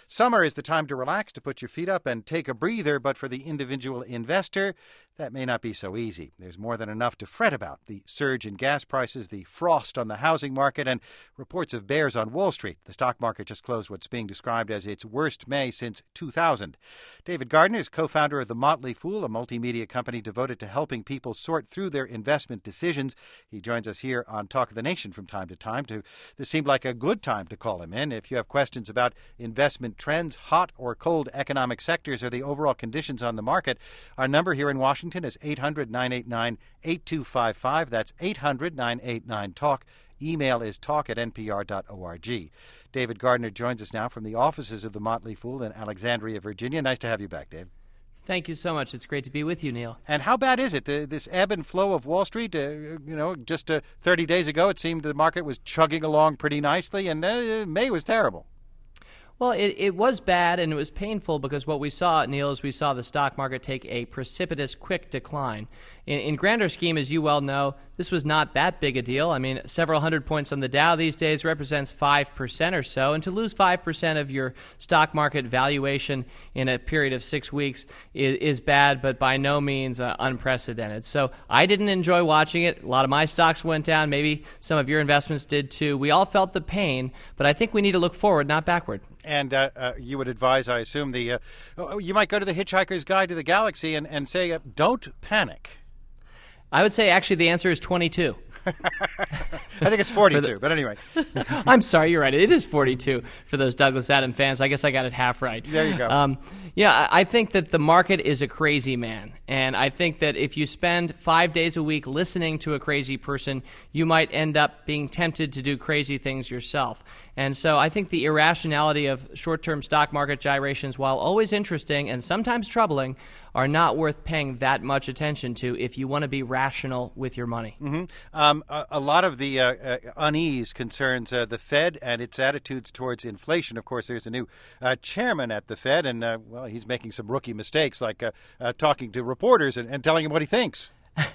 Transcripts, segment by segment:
Summer is the time to relax, to put your feet up and take a breather, but for the individual investor, that may not be so easy. There's more than enough to fret about. The surge in gas prices, the frost on the housing market, and reports of bears on Wall Street. The stock market just closed what's being described as its worst May since 2000. David Gardner is co-founder of The Motley Fool, a multimedia company devoted to helping people sort through their investment decisions. He joins us here on Talk of the Nation from time to time. This seemed like a good time to call him in. If you have questions about investment trends, hot or cold economic sectors, or the overall conditions on the market, our number here in Washington is 800-989-8255. That's 800-989-TALK. Email is talk@npr.org. David Gardner joins us now from the offices of The Motley Fool in Alexandria, Virginia. Nice to have you back, Dave. Thank you so much. It's great to be with you, Neil. And how bad is it, this ebb and flow of Wall Street? Just 30 days ago, it seemed the market was chugging along pretty nicely, and May was terrible. Well, it was bad, and it was painful because what we saw, Neil, is we saw the stock market take a precipitous, quick decline. In grander scheme, as you well know, this was not that big a deal. I mean, several hundred points on the Dow these days represents 5% or so, and to lose 5% of your stock market valuation in a period of 6 weeks is bad, but by no means unprecedented. So I didn't enjoy watching it. A lot of my stocks went down. Maybe some of your investments did too. We all felt the pain, but I think we need to look forward, not backward. And you would advise, I assume, you might go to the Hitchhiker's Guide to the Galaxy and say, don't panic. I would say, actually, the answer is 22. I think it's 42, but anyway. I'm sorry, you're right. It is 42 for those Douglas Adams fans. I guess I got it half right. There you go. I think that the market is a crazy man. And I think that if you spend 5 days a week listening to a crazy person, you might end up being tempted to do crazy things yourself. And so I think the irrationality of short-term stock market gyrations, while always interesting and sometimes troubling, are not worth paying that much attention to if you want to be rational with your money. Mm-hmm. A lot of the unease concerns the Fed and its attitudes towards inflation. Of course, there's a new chairman at the Fed, and, he's making some rookie mistakes, like talking to reporters and telling him what he thinks.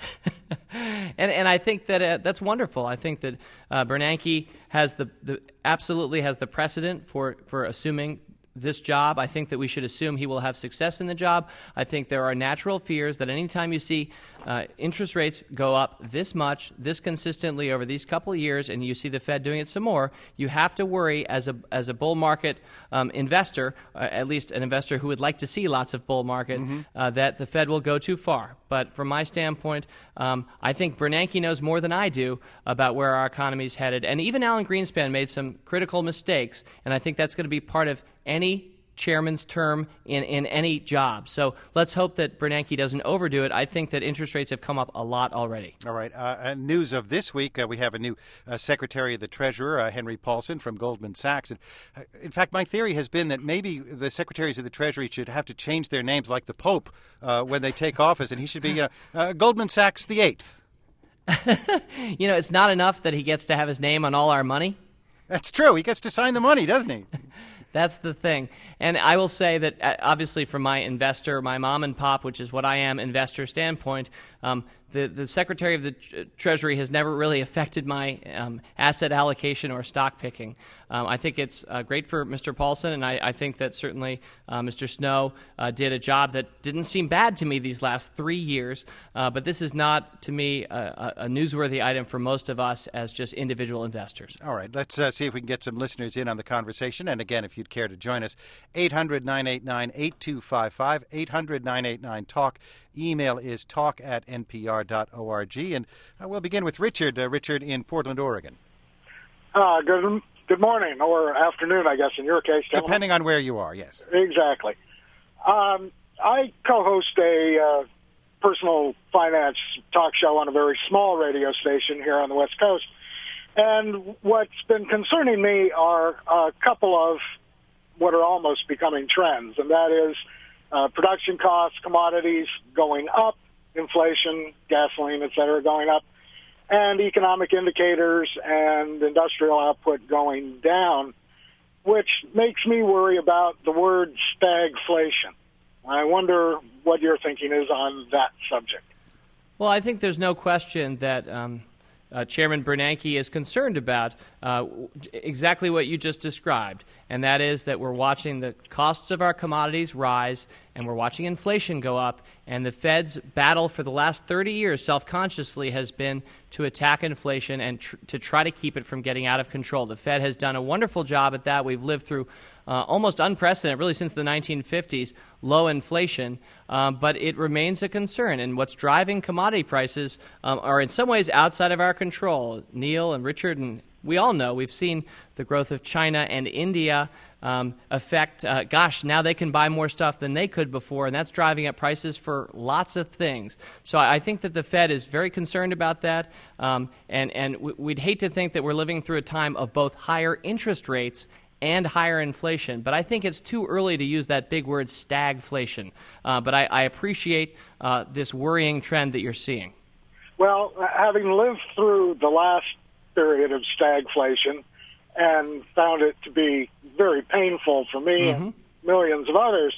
And I think that that's wonderful. I think that Bernanke has absolutely has the precedent for assuming this job. I think that we should assume he will have success in the job. I think there are natural fears that anytime you see interest rates go up this much, this consistently over these couple of years, and you see the Fed doing it some more, you have to worry as a bull market investor, at least an investor who would like to see lots of bull market, that the Fed will go too far. But from my standpoint, I think Bernanke knows more than I do about where our economy is headed. And even Alan Greenspan made some critical mistakes, and I think that's going to be part of any chairman's term in any job. So let's hope that Bernanke doesn't overdo it. I think that interest rates have come up a lot already. All right. News of this week, we have a new Secretary of the Treasurer, Henry Paulson from Goldman Sachs. And, in fact, my theory has been that maybe the Secretaries of the Treasury should have to change their names like the Pope when they take office, and he should be Goldman Sachs the Eighth. It's not enough that he gets to have his name on all our money. That's true. He gets to sign the money, doesn't he? That's the thing. And I will say that obviously from my investor, my mom and pop, which is what I am, investor standpoint, the Secretary of the Treasury has never really affected my asset allocation or stock picking. I think it's great for Mr. Paulson, and I think that certainly Mr. Snow did a job that didn't seem bad to me these last 3 years. But this is not, to me, a newsworthy item for most of us as just individual investors. All right. Let's see if we can get some listeners in on the conversation. And again, if you'd care to join us, 800-989-8255, 800-989-TALK. Email is talk@npr.org. And we'll begin with Richard. Richard in Portland, Oregon. Good morning, or afternoon, I guess, in your case, gentlemen. Depending on where you are, yes. Exactly. I co-host a personal finance talk show on a very small radio station here on the West Coast. And what's been concerning me are a couple of what are almost becoming trends, and that is production costs, commodities going up, inflation, gasoline, et cetera, going up, and economic indicators and industrial output going down, which makes me worry about the word stagflation. I wonder what your thinking is on that subject. Well, I think there's no question that Chairman Bernanke is concerned about exactly what you just described, and that is that we're watching the costs of our commodities rise, and we're watching inflation go up, and the Fed's battle for the last 30 years self-consciously has been to attack inflation and to try to keep it from getting out of control. The Fed has done a wonderful job at that. We've lived through almost unprecedented, really since the 1950s, low inflation, but it remains a concern. And what's driving commodity prices are in some ways outside of our control. Neil and Richard and we all know, we've seen the growth of China and India affect, now they can buy more stuff than they could before, and that's driving up prices for lots of things. So I think that the Fed is very concerned about that, and we'd hate to think that we're living through a time of both higher interest rates and higher inflation. But I think it's too early to use that big word stagflation. But I appreciate this worrying trend that you're seeing. Well, having lived through the last period of stagflation and found it to be very painful for me and millions of others,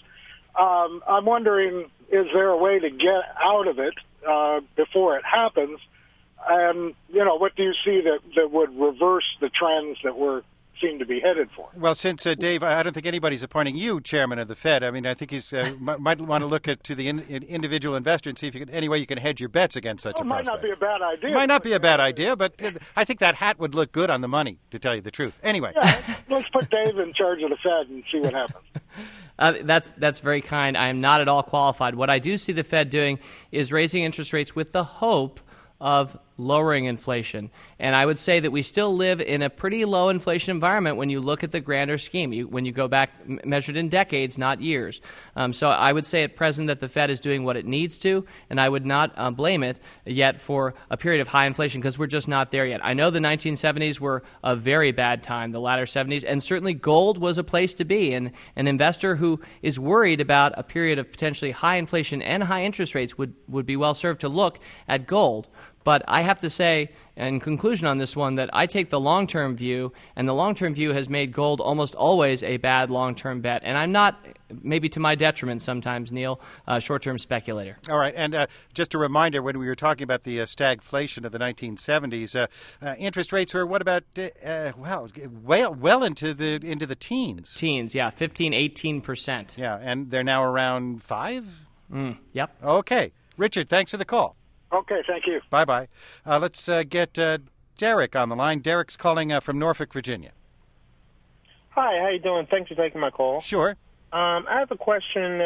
I'm wondering, is there a way to get out of it before it happens? And, what do you see that would reverse the trends that we're seem to be headed for? Well, since, Dave, I don't think anybody's appointing you chairman of the Fed. I mean, I think he's might want to look to the individual investor and see if any way you can hedge your bets against such a prospect. Might not be a bad idea. Might not be a bad idea, but I think that hat would look good on the money, to tell you the truth. Anyway. Yeah, let's put Dave in charge of the Fed and see what happens. That's very kind. I am not at all qualified. What I do see the Fed doing is raising interest rates with the hope of lowering inflation. And I would say that we still live in a pretty low inflation environment when you look at the grander scheme, when you go back measured in decades, not years. So I would say at present that the Fed is doing what it needs to, and I would not blame it yet for a period of high inflation because we're just not there yet. I know the 1970s were a very bad time, the latter 70s, and certainly gold was a place to be. And an investor who is worried about a period of potentially high inflation and high interest rates would be well served to look at gold. But I have to say, in conclusion on this one, that I take the long-term view, and the long-term view has made gold almost always a bad long-term bet. And I'm not, maybe to my detriment sometimes, Neil, a short-term speculator. All right, and just a reminder, when we were talking about the stagflation of the 1970s, interest rates were what about, well into the teens. Teens, yeah, 15, 18%. Yeah, and they're now around 5? Yep. Okay. Richard, thanks for the call. Okay, thank you. Bye-bye. Let's get Derek on the line. Derek's calling from Norfolk, Virginia. Hi, how you doing? Thanks for taking my call. Sure. I have a question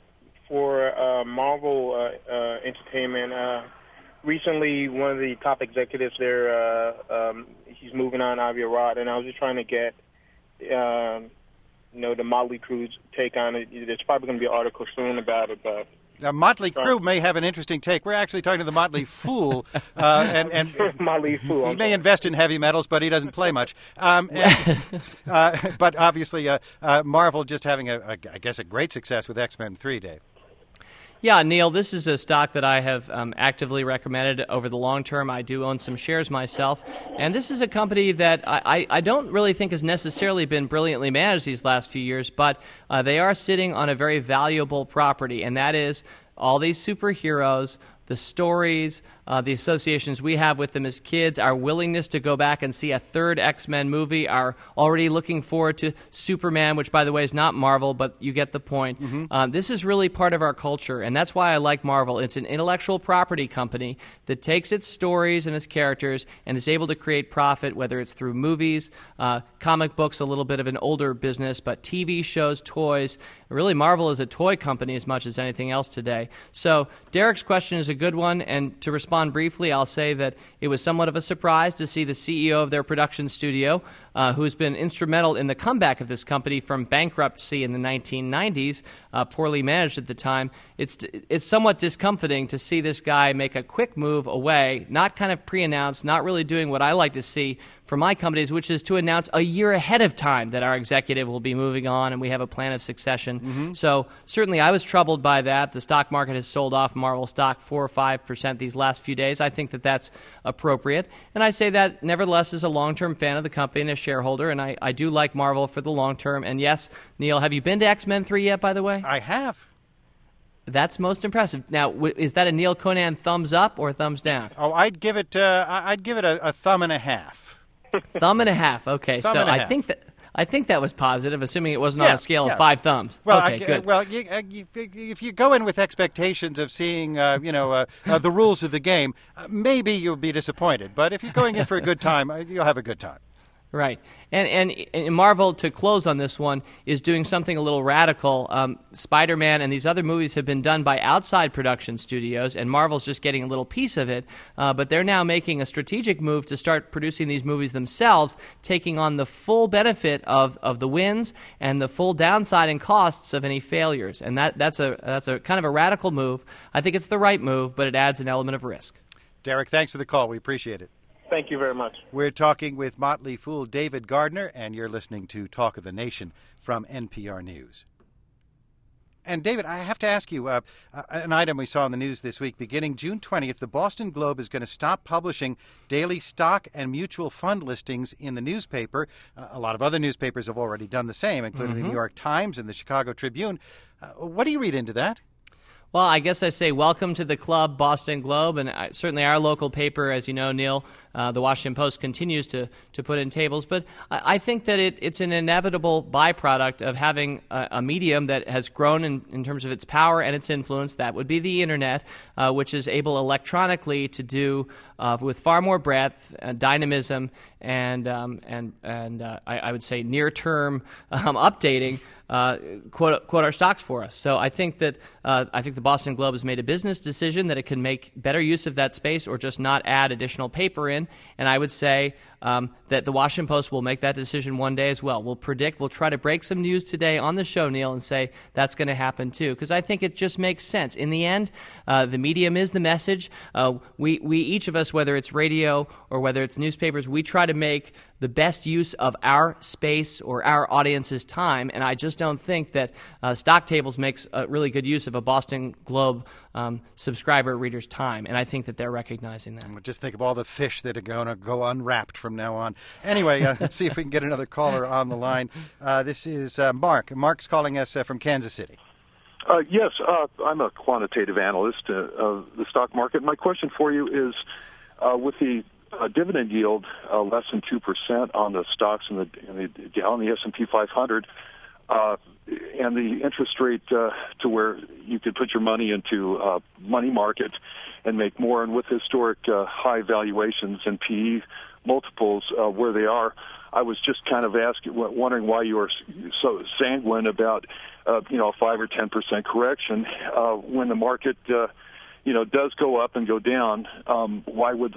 for Marvel Entertainment. Recently, one of the top executives there, he's moving on, Avi Arad, and I was just trying to get, the Motley Crue's take on it. There's probably going to be an article soon about it, but... Motley Crue may have an interesting take. We're actually talking to the Motley Fool, and Motley Fool. He may invest in heavy metals, but he doesn't play much. But obviously, Marvel just having I guess a great success with X-Men 3, Dave. Yeah, Neil, this is a stock that I have actively recommended over the long term. I do own some shares myself, and this is a company that I don't really think has necessarily been brilliantly managed these last few years, but they are sitting on a very valuable property, and that is all these superheroes, the stories, the associations we have with them as kids, our willingness to go back and see a third X-Men movie, our already looking forward to Superman, which, by the way, is not Marvel, but you get the point. This is really part of our culture, and that's why I like Marvel. It's an intellectual property company that takes its stories and its characters and is able to create profit, whether it's through movies, comic books, a little bit of an older business, but TV shows, toys. Really, Marvel is a toy company as much as anything else today. So Derek's question is a good one, and to respond briefly, I'll say that it was somewhat of a surprise to see the CEO of their production studio, who's been instrumental in the comeback of this company from bankruptcy in the 1990s, poorly managed at the time. It's somewhat discomforting to see this guy make a quick move away, not kind of pre-announced, not really doing what I like to see for my companies, which is to announce a year ahead of time that our executive will be moving on and we have a plan of succession. So certainly I was troubled by that. The stock market has sold off Marvel stock 4 or 5% these last few days. I think that that's appropriate. And I say that nevertheless as a long-term fan of the company and a shareholder, and I do like Marvel for the long term. And yes, Neil, have you been to X-Men 3 yet, by the way? I have. That's most impressive. Now, is that a Neil Conan thumbs up or thumbs down? Oh, I'd give it a thumb and a half. Thumb and a half. Okay, thumb so and a I half. think that was positive, assuming it wasn't on a scale of 5 thumbs. Well, okay, good. Well, if you go in with expectations of seeing, the rules of the game, maybe you'll be disappointed. But if you're going in for a good time, you'll have a good time. Right. And Marvel, to close on this one, is doing something a little radical. Spider-Man and these other movies have been done by outside production studios, and Marvel's just getting a little piece of it. But they're now making a strategic move to start producing these movies themselves, taking on the full benefit of the wins and the full downside and costs of any failures. And that's a kind of a radical move. I think it's the right move, but it adds an element of risk. Derek, thanks for the call. We appreciate it. Thank you very much. We're talking with Motley Fool David Gardner, and you're listening to Talk of the Nation from NPR News. And, David, I have to ask you, an item we saw in the news this week. Beginning June 20th, the Boston Globe is going to stop publishing daily stock and mutual fund listings in the newspaper. A lot of other newspapers have already done the same, including the New York Times and the Chicago Tribune. What do you read into that? Well, I guess I say welcome to the club, Boston Globe, and certainly our local paper, as you know, Neil, the Washington Post, continues to put in tables. But I think that it's an inevitable byproduct of having a medium that has grown in terms of its power and its influence. That would be the Internet, which is able electronically to do with far more breadth, dynamism, and I would say near-term updating. Quote our stocks for us. So I think that the Boston Globe has made a business decision that it can make better use of that space or just not add additional paper in. And I would say that the Washington Post will make that decision one day as well. We'll try to break some news today on the show, Neil, and say that's going to happen too, because I think it just makes sense. In the end, the medium is the message. We each of us, whether it's radio or whether it's newspapers, we try to make the best use of our space or our audience's time, and I just don't think that Stock Tables makes a really good use of a Boston Globe subscriber reader's time, and I think that they're recognizing that. Just think of all the fish that are going to go unwrapped from now on. Anyway, let's see if we can get another caller on the line. This is Mark. Mark's calling us from Kansas City. Yes, I'm a quantitative analyst of the stock market. My question for you is, with the dividend yield less than 2% on the stocks on the S&P 500, and the interest rate to where you could put your money into money market and make more, and with historic high valuations and PE multiples where they are, I was just kind of wondering why you are so sanguine about a 5 or 10% correction when the market does go up and go down. Why would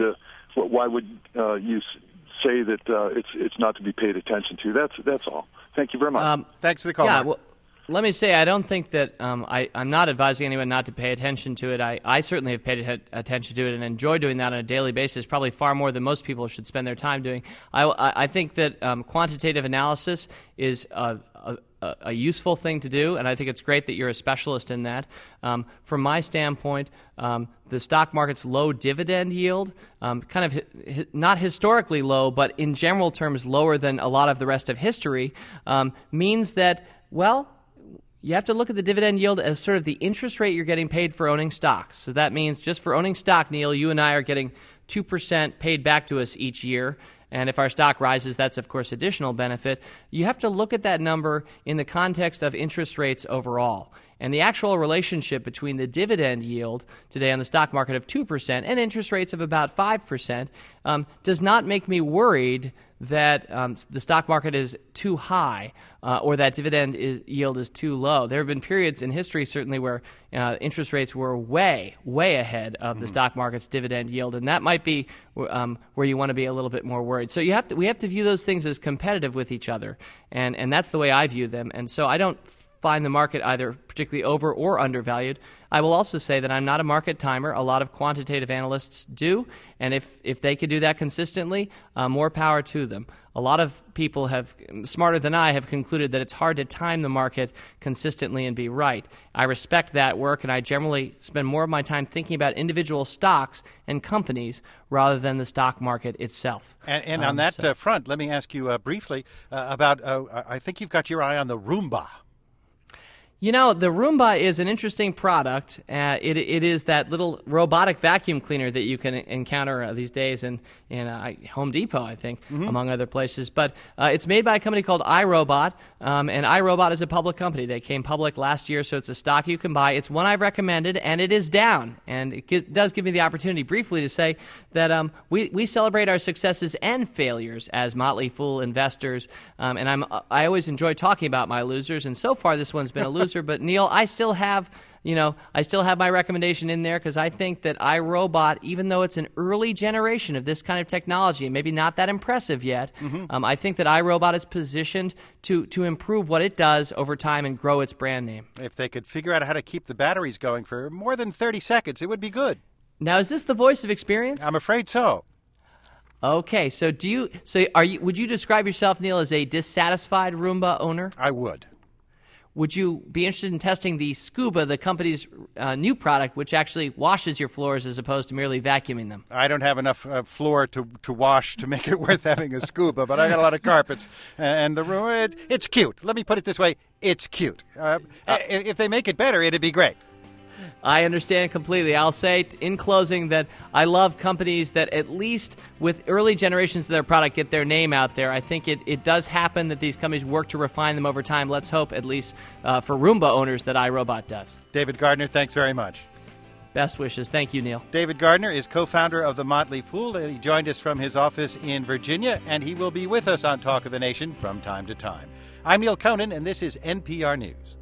you say that it's not to be paid attention to? That's all. Thank you very much. Thanks for the call. Yeah, Mark. well, let me say I don't think that I'm not advising anyone not to pay attention to it. I certainly have paid attention to it and enjoy doing that on a daily basis, probably far more than most people should spend their time doing. I think that quantitative analysis is a useful thing to do, and I think it's great that you're a specialist in that. From my standpoint, the stock market's low dividend yield, kind of not historically low, but in general terms lower than a lot of the rest of history, means that, well, you have to look at the dividend yield as sort of the interest rate you're getting paid for owning stocks. So that means just for owning stock, Neil, you and I are getting 2% paid back to us each year. And if our stock rises, that's, of course, additional benefit. You have to look at that number in the context of interest rates overall. And the actual relationship between the dividend yield today on the stock market of 2% and interest rates of about 5% does not make me worried that the stock market is too high or that dividend yield is too low. There have been periods in history, certainly, where interest rates were way ahead of the stock market's dividend yield, and that might be where you want to be a little bit more worried. So we have to view those things as competitive with each other, and that's the way I view them. And so I don't find the market either particularly over or undervalued. I will also say that I'm not a market timer. A lot of quantitative analysts do, and if they could do that consistently, more power to them. A lot of people smarter than I have concluded that it's hard to time the market consistently and be right. I respect that work, and I generally spend more of my time thinking about individual stocks and companies rather than the stock market itself. And on that front, let me ask you briefly about, I think you've got your eye on the Roomba. You know, the Roomba is an interesting product. It is that little robotic vacuum cleaner that you can encounter these days in Home Depot, I think, among other places. But it's made by a company called iRobot, and iRobot is a public company. They came public last year, so it's a stock you can buy. It's one I've recommended, and it is down. And it does give me the opportunity briefly to say that we celebrate our successes and failures as Motley Fool investors, and I always enjoy talking about my losers, and so far this one's been a loser. But Neil, I still have my recommendation in there because I think that iRobot, even though it's an early generation of this kind of technology and maybe not that impressive yet, I think that iRobot is positioned to improve what it does over time and grow its brand name. If they could figure out how to keep the batteries going for more than 30 seconds, it would be good. Now, is this the voice of experience? I'm afraid so. Okay, so would you describe yourself, Neil, as a dissatisfied Roomba owner? I would. Would you be interested in testing the Scuba, the company's new product, which actually washes your floors as opposed to merely vacuuming them? I don't have enough floor to wash to make it worth having a Scuba, but I got a lot of carpets. And the room, it's cute. Let me put it this way. It's cute. If they make it better, it'd be great. I understand completely. I'll say in closing that I love companies that at least with early generations of their product get their name out there. I think it does happen that these companies work to refine them over time. Let's hope, at least for Roomba owners, that iRobot does. David Gardner, thanks very much. Best wishes. Thank you, Neil. David Gardner is co-founder of The Motley Fool. He joined us from his office in Virginia, and he will be with us on Talk of the Nation from time to time. I'm Neil Conan, and this is NPR News.